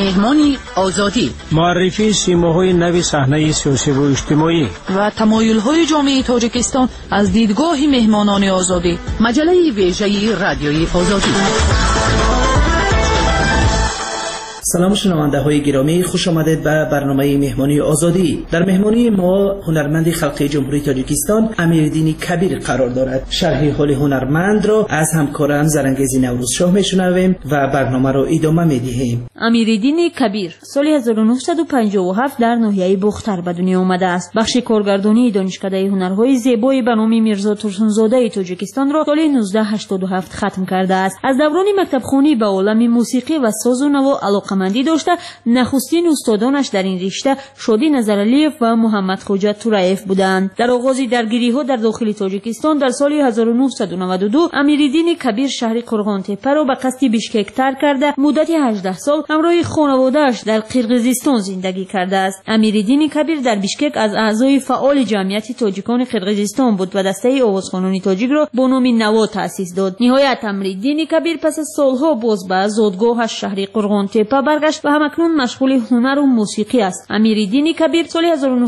مهمانی آزادی، معرفی سیماهای نو صحنه سیاسی و اجتماعی و تمایل‌های جامعه تاجیکستان از دیدگاه مهمانان آزادی. مجله ویژه رادیوی آزادی. سلام شنونده های گرامی، خوش آمدید به برنامه مهمانی آزادی. در مهمانی ما هنرمند خلقی جمهوری تاجیکستان امیرالدین کبیر قرار دارد. شرح حال هنرمند را از همکارم زرنگیز نوروزشاه میشنویم و برنامه را ادامه میدهیم. امیرالدین کبیر سال 1957 در ناحیه بختر به دنیا آمده است. بخش کارگردانی دانشکده هنرهای زیبای به نام میرزا ترسونزاده تاجیکستان را سال 1987 ختم کرده است. از دوران مکتبخوانی به عالم موسیقی و ساز و نوا علاقه‌مندی داشته. نخستین استادانش در این رشته شادی نظرعلیف و محمد خوجا تورایف بودند. در آغاز درگیری‌ها در داخل تاجیکستان در سال 1992 امیرالدین کبیر شهر قرغانتپه را به قصد بیشکک ترک کرده مدت 18 سال همراه خانواده‌اش در قرقیزستان زندگی کرده است. امیرالدین کبیر در بیشکک از اعضای فعال جمعیت تاجیکان قرقیزستان بود و دسته آوازخوانان تاجیک را با نام نوا تأسیس داد. نهایت امیرالدین کبیر پس از سالها باز به زادگاهش شهر قرغانتپه برگشت و همکنون مشغول هنر و موسیقی است. امیرالدین کبیر سال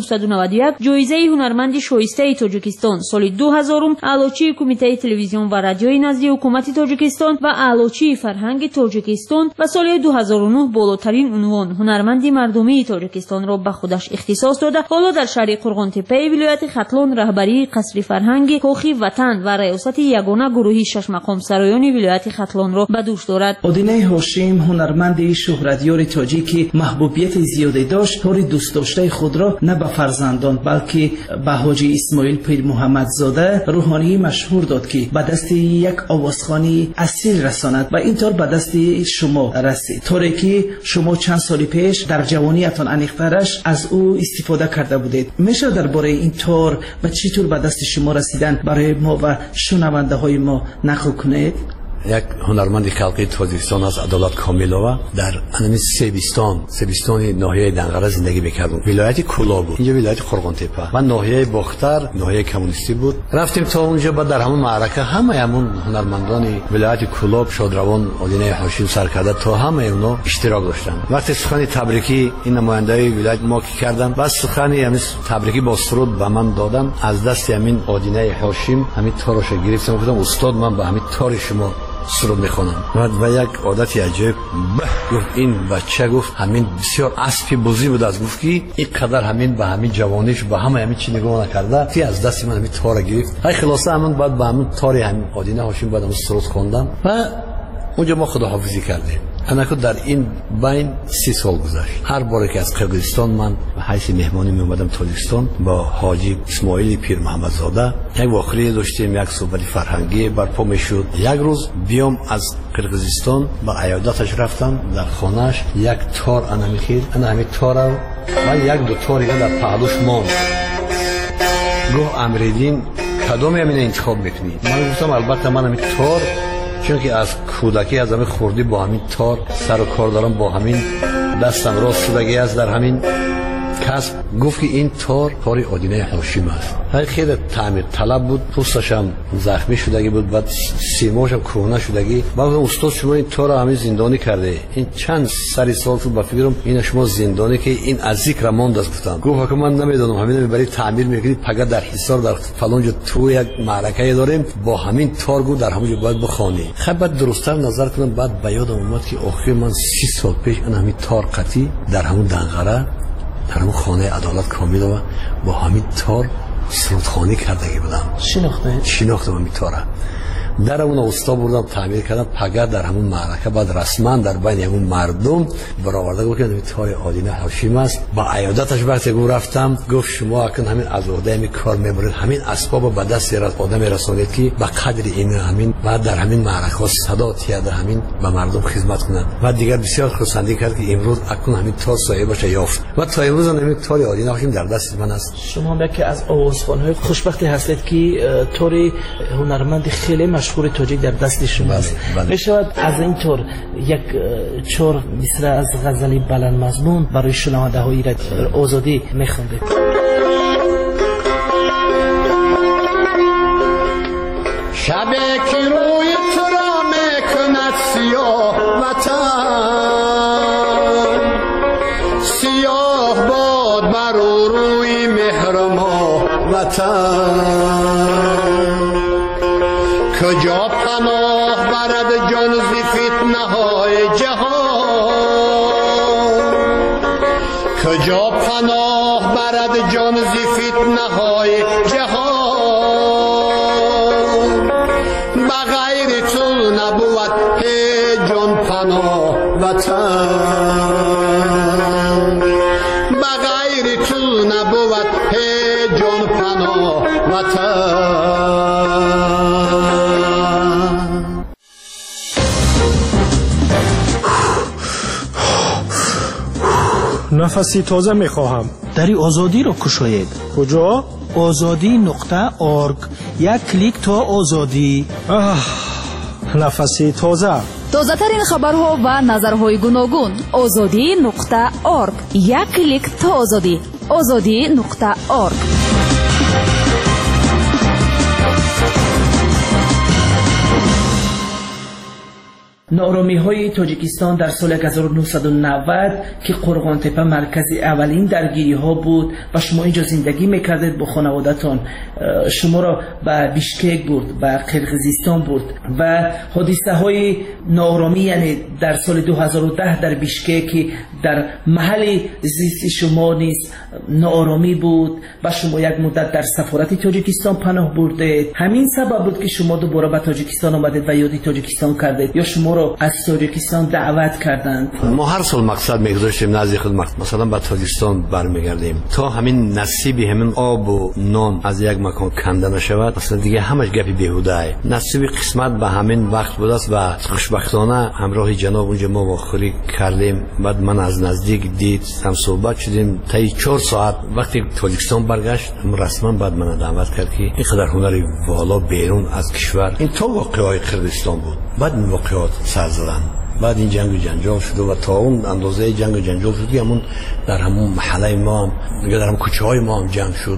1991 جایزه هنرمند شایسته تاجیکستان، سال 2000 اعلاچی کمیته تلویزیون و رادیوی نزد حکومت تاجیکستان و اعلاچی فرهنگ تاجیکستان و سال 2009 بالاترین عنوان هنرمند مردمی تاجیکستان را به خودش اختصاص داده. حالا در شهر قرغانتپه ولایت ختلان رهبری قصر فرهنگ کاخی وطن و ریاست یگانه گروهی شش مقام سرایان ولایت ختلان را به دوش دارد. آدینه هاشم هنرمند شهرتیار تاجیکی محبوبیت زیادی داشت. طور دوست داشته خود را نه به فرزندان بلکه به حاجی اسماعیل پیر محمد زاده روحانی مشهور داد که به دست یک آوازخوانی اصیل رساند و اینطور به دست شما رسید. طوری که شما چند سال پیش در جوانیتان انیخترش از او استفاده کرده بودید. میشه درباره این طور و چطور به دست شما رسیدن برای ما و شنونده های ما نقل کنید؟ یک هنرمند خلقی تاجیکستان از عدالت کاملова در انمی سیبستان ناحیه دنقره زندگی میکردم. ولایت کولا بود، اینجا ولایت قرغانتپه و ناحیه بختر ناحیه کمونیستی بود. رفتیم تا اونجا بعد در همون معرکه همون هنرمندان ولایت کولا، شادروان، آدینه هاشم سرکرده تا همه اونا اشتراک داشتن. وقتی سخن تبریکی این نماینده ولایت ما کی کردم، بس سخن همین تبریکی با سرود به من دادن. از دست همین آدینه هاشم همین تارش گرفتم، گفتم استاد من به همین تار شما سرود میخونم. و یک عادتی عجیب گفت این بچه، گفت همین بسیار اسبی بزی بود، از گفت که این قدر همین به همین جوانیش به همین چی نگاه نکرده که از دست من همین تار گرفت. های خلاصه همون بعد به همین تار همین آدینه هاشم بعد همون سرود خوندم و اونجا ما خداحافظی کردیم. انا که در این بین 30 سال گذشت. هر باری که از قرقیزستان من به حیث مهمانی می اومدم تاجیکستان با حاجی اسماعیل پیر محمد زاده یک واقعه داشتیم، یک صحبت فرهنگی برپا میشد. یک روز بیام از قرقیزستان با عیادتش رفتم در خانهش، یک تار انا میخید، انا همین تار و یک دو تار در پهلوش ماند. گفت امیرالدین کدوم همین انتخاب میکنی؟ من گفتم البته من همین تار، چون که از کودکی از همین خوردی با همین تار سر و کار دارم، با همین دستم راست شدگی است در همین کسب. گفت که این تار آدینه هاشم است. خیلی تعمیر طلب بود، پوستش هم زخمی شدگی بود، بعد سیماش هم کهنه شدگی. بعد استاد شما این تار همین زندانی کرده، این چند سری سال تو با فکرم این شما زندانی که این از ذکر ماند است. گفتم گفت که من نمیدونم، همین میبرید تعمیر میکنید، پگه در حصار در فلان جا تو یک معرکه داریم با همین تار گو در همونجا باید بخوانی. خب بعد درست‌تر نظر کنم، بعد به یادم اومد که آخر من 30 سال پیش اون همین تار قطی در همون دنقره در همون خانه عدالت کامل با همین تار سرودخوانی کردگی بودم. شناختم همین تاره. در اون استاد بردم تعمیر کردم، پگه در همون معرکه بعد رسما در بین همون مردم برآورده گفت که همین تار آدینه هاشم است. با عیادتش وقتی رفتم گفت شما اکنون همین از عهده همین کار میبرید، همین اسباب به دست آدم رسانید که به قدر این همین بعد در همین معرکه صدا تیاده همین به مردم خدمت کنند. و دیگر بسیار خرسندی کرد که امروز اکنون همین تار صاحبش یافت و تا امروز همین تار آدینه هاشم در دست من است. شما یکی از آوازخوان‌های خوشبختی هستید که تار هنرمند خیلی مشهور تاجیک در دست شما است. میشود از این طور یک چهار مصرع از غزلی بلند مضمون برای شنونده های آزادی میخوندید؟ شب که روی تو را میکند سیاه وطن، وطن کجا پناه برد جان ز فتنه های جهان کجا پناه برد جان ز فتنه های جهان بغیر تو نبود جان پناه وطن بغیر تو نبود جان پناه وطن نفسی تازه میخواهم. دری آزادی را کشاید. کجا؟ azadi.org. یک کلیک تا آزادی. نفسی تازه. تازه ترین خبرها و نظرهای گوناگون. azadi.org. یک کلیک تا آزادی. azadi.org. نارامی های تاجیکستان در سال 1990 که قرغان تپه مرکز اولین درگیری ها بود و شما اینجا زندگی میکردید با خانوادتان، شما را به بیشکک برد، به قرقیزستان برد و حادثه های نارامی، یعنی در سال 2010 در بیشکک در محل زیست شما نیز نارامی بود و شما یک مدت در سفارت تاجیکستان پناه بردید. همین سبب بود که شما دوباره به تاجیکستان آمدید و یادی تاجیکستان کردید یا شما را از تاجیکستان دعوت کردند؟ ما هر سال مقصد میگذاشتیم نزد خود مثلا به تاجیکستان برمیگردیم تا همین نصیبی همین آب و نان از یک مکان کنده نشود. مثلا دیگه همش گپی بیهوده ای. نصیب قسمت به همین وقت بود است و خوشبختانه همراه جناب اونجا ما واخوری کردیم. بعد من از نزدیک دید، هم صحبت شدیم تا 4 ساعت. وقتی تاجیکستان برگشت رسما بعد من دعوت کرد که این قدر هنری والا بیرون از کشور این تو واقعای قرقیزستان بود. بعد این واقعات سر زدن. بعد این جنگ و جنجال شد و تا اون اندازه جنگ و جنجال شد که همون در همون محله ما هم یا در همون کوچه های ما هم جنگ شد.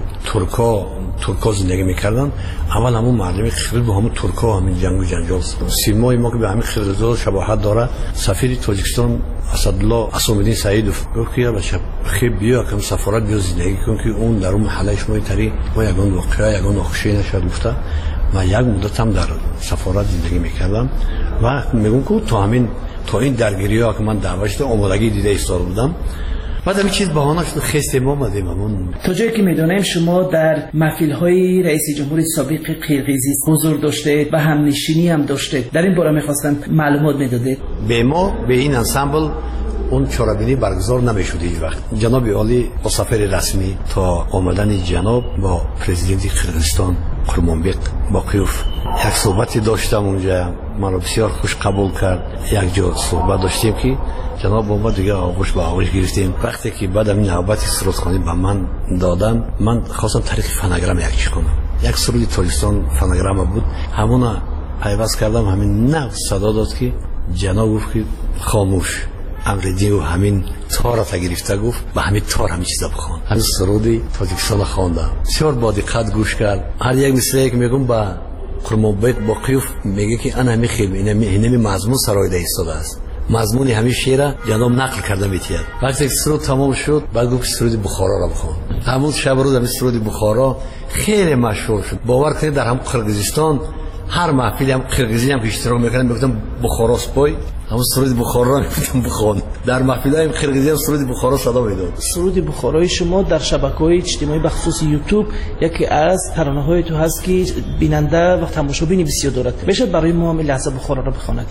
ترکا زندگی میکردن. اول همون مردمی خرید با همون ترکا همین جنگ و جنجال شد. سیمای ما که به همین خرید شباهت داره. سفیر تاجیکستان اسدالله اسامالدین سعیدوف گفت که بچه خیلی بیا که سفارت بیا زندگی کن که اون در اون محله شما تری ما یگان واقعا یگان ناخوشی نشد گفته. من یک مدت هم در سفارت زندگی میکردم و میگم که تا این درگیری ها که من دعوت شده آمادگی دیده ایستاده بودم. بعد همین چیز بهانه شد خسته ما آمدیم. تا جایی که میدونیم شما در محفل های رئیس جمهور سابق قرقیزستان حضور داشته و همنشینی هم داشته. در این باره میخواستم معلومات میدادید. به ما به این انسامبل اون چاره‌بینی برگزار نمی‌شد هیچ وقت. جناب عالی با سفر رسمی تا آمدن جناب با پرزیدنت قرقیزستان قرمانبق باقیوف یک صحبتی داشتم اونجا. من رو بسیار خوش قبول کرد. یک جا صحبت داشتیم که جناب با ما دیگه آغوش به آغوش گرفتیم. وقتی که بعد این نوبتی سرودخوانی به من دادن، من خواستم طریق فناگرام یک چی کنم. یک سرود تاجیکستان فناگرام بود، همون پیوست کردم. همین نه صدا داد که جناب گفت که خاموش امردی و همین تار را گرفته گفت و همین تار همین چیزا بخوان. همین سرودی تاجیکستان خوانده. بسیار با دقت گوش کرد. هر یک مثلی که میگم با قرمانبق باقیوف میگه که انا همین خیلی اینمی مضمون سرای ده ایستاده است. مضمون همین شعر جناب نقل کرده میتید. وقتی سرود تمام شد بعد گفت سرود بخارا را بخوان. همون شب روز همین سرود بخارا خیلی مشهور شد. باور کنید در هم قرقیزستان هر محفلی هم قرقیزی هم که اشتراک میکردن میگفتن بخارا سپای، همون سرود بخارا را میگفتن بخوان. در محفلای قرقیزی هم سرود بخارا صدا میداد. سرود بخارای شما در شبکه‌های اجتماعی بخصوص یوتیوب یکی از ترانه‌های تو هست که بیننده و تماشابین بسیار دارد. بشه برای ما هم لحظه بخارا را بخواند.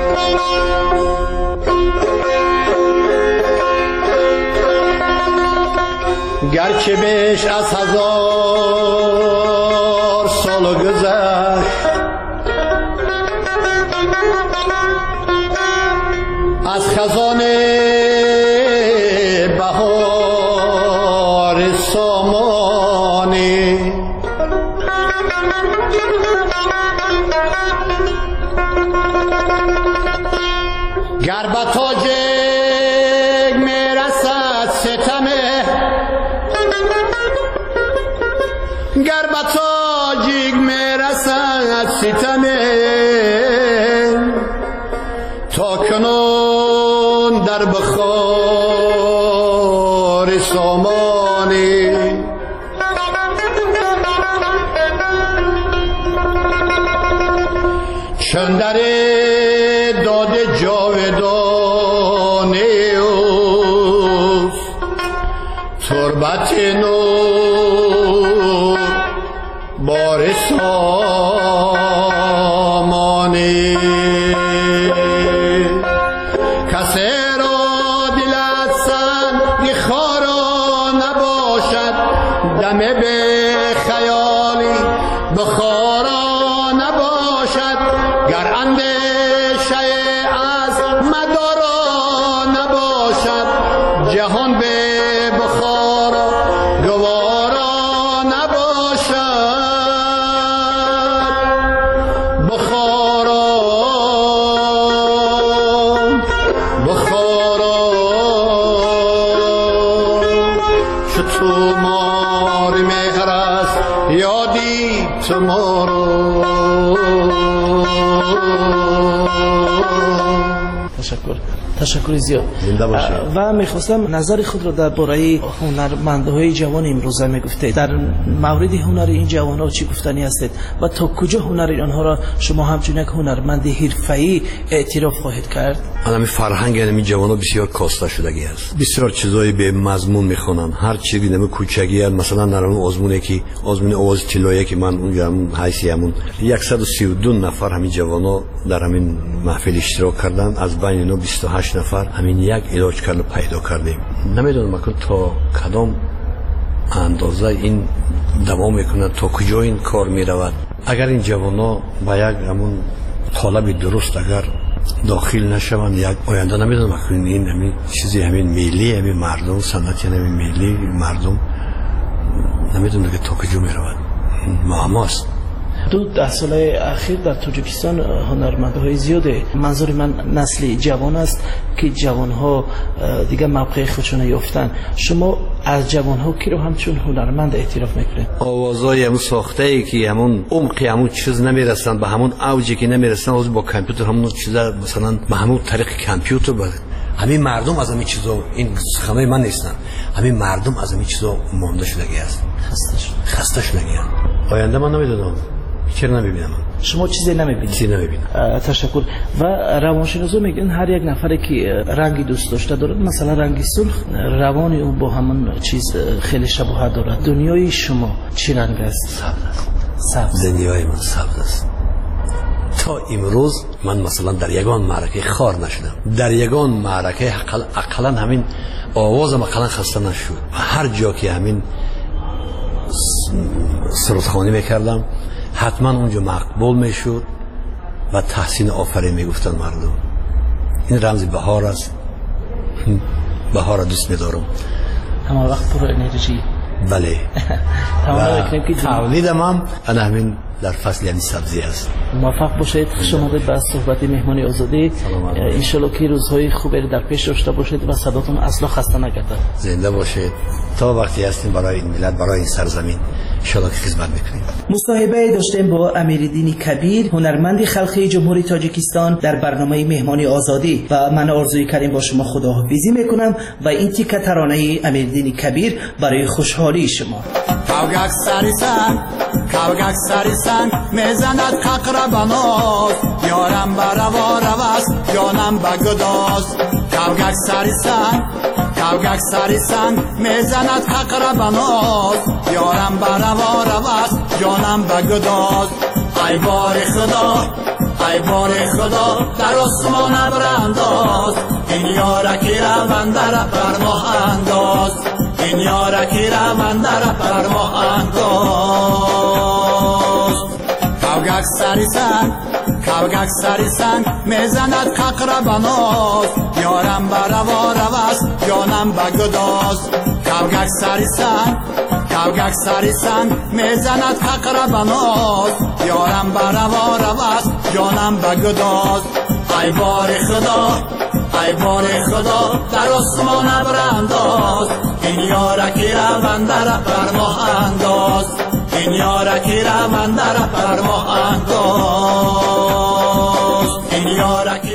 گرچه بیش از 1000 سال گذشت از خزان بهار سامانی گر به تاجک میرسد ستمه، گر به تاجک میرسد ستمه، تا کنون در بخار سامانی تربت نور بار سامانی کسی را دلت سنگ خارا نباشد دم به خیالی بخارا نباشد گر اندیشه از مدارا نباشد جهان به بخارا گوارا نباشد بخارا تو مار مهر است یادی تو مارو تشکر زیاد. و میخواستم نظر خود را درباره هنرمندهای جوان امروزه میگفتید. در مورد هنر این جوانها چی گفتنی هستید و تا کجا هنر آنها را شما همچون یک هنرمند حرفه‌ای اعتراف خواهید کرد؟ همین فرهنگ این جوانها بسیار کاسته شدگی است. بسیار چیزای به مضمون میخوانند. هر چیزی نمی کوچگی است. مثلا در اون آزمونی که آزمون آواز طلایی که من اونجا حیثیتمون 132 نفر همین جوانها در همین محفل اشتراک کردند. از بین اینا 28 نفر همین یک علاج کرده پیدا کردیم. نمیدونم اکنون تا کدام اندازه این دوام میکنه، تا کجا این کار میرود. اگر این جوانا با یک همون طالب درست اگر داخل نشوند یک آینده نمیدونم اکنون این همین چیزی همین ملی همین مردم صنعتی همین ملی مردم نمیدونم که تا کجا میرود. معماست. 10 سال اخیر در تاجیکستان هنرمندهای زیاده، منظور من نسل جوان است که جوانها دیگه موقع خودشون یافتن. شما از جوانها کی رو همچون هنرمند اعتراف میکنید؟ آوازای همون ساخته ای که همون عمقی همون چیز نمیرسن، به همون اوجی که نمیرسن، از با کامپیوتر همون چیزا مثلا به همون طریق کامپیوتر بود. همین مردم از همین چیزا، این سخنای من نیستن، همین مردم از همین چیزا مونده شدگی است، خسته شدگی. آینده من نمیدونم، چرا نمیبینم. شما چیزی نمیبینید؟ چیزی نمیبینم. تشکر. و روانشناسا میگن هر یک نفری که رنگی دوست داشته دارد، مثلا رنگی سرخ، روان اون با همون چیز خیلی شباهت دارد. دنیای شما چی رنگ است؟ سبز. دنیای من سبز است. تا امروز من مثلا در یگان معرکه خار نشدم. در یگان معرکه اقلا همین آوازم اقلا خسته نشد. هر جا که همین سرودخوانی میکردم حتما اونجا مقبول میشد و تحسین آفرین میگفتن مردم. این رمز بهار است. بهار دوست میدارم. همه وقت پر انرژی. بله. تولیدم هم همین در فصل یعنی سبزی است. موفق باشید. خوش آمدید به صحبت مهمانی آزادی. ان شاءالله که روزهای خوبی در پیش داشته باشید و صداتون اصلا خسته نگرده. زنده باشید. تا وقتی هستیم برای این ملت، برای این سرزمین ان شاءالله که خدمت میکنیم. مصاحبه داشتیم با امیرالدین کبیر، هنرمند خلقی جمهوری تاجیکستان در برنامه مهمانی آزادی. و من آرزوی کردیم با شما خداحافظی میکنم و این تیکه ترانه امیرالدین کبیر برای خوشحالی شما. کاوگک سریسن میزند ققر بناز یارم بروا روست جانم بگداز. کاوگک سریسن میزند ققر بناز یارم بروا روست جانم بگداز. ای بار خدا در آسمان ابرانداز این یارکی روان در پرماه انداز. این یارکی روان در پرماه انداز. کاوگک سریسن میزند ققر بناز یارم بروا روست جانم بگداز. کاوگک سریسن میزند ققر بناز یارم بروا روست جانم بگداز. ای بار خدا در آسمان ابرانداز این یارکی روان در پرماه انداز. این یارکی روان در پرماه انداز. این یارکی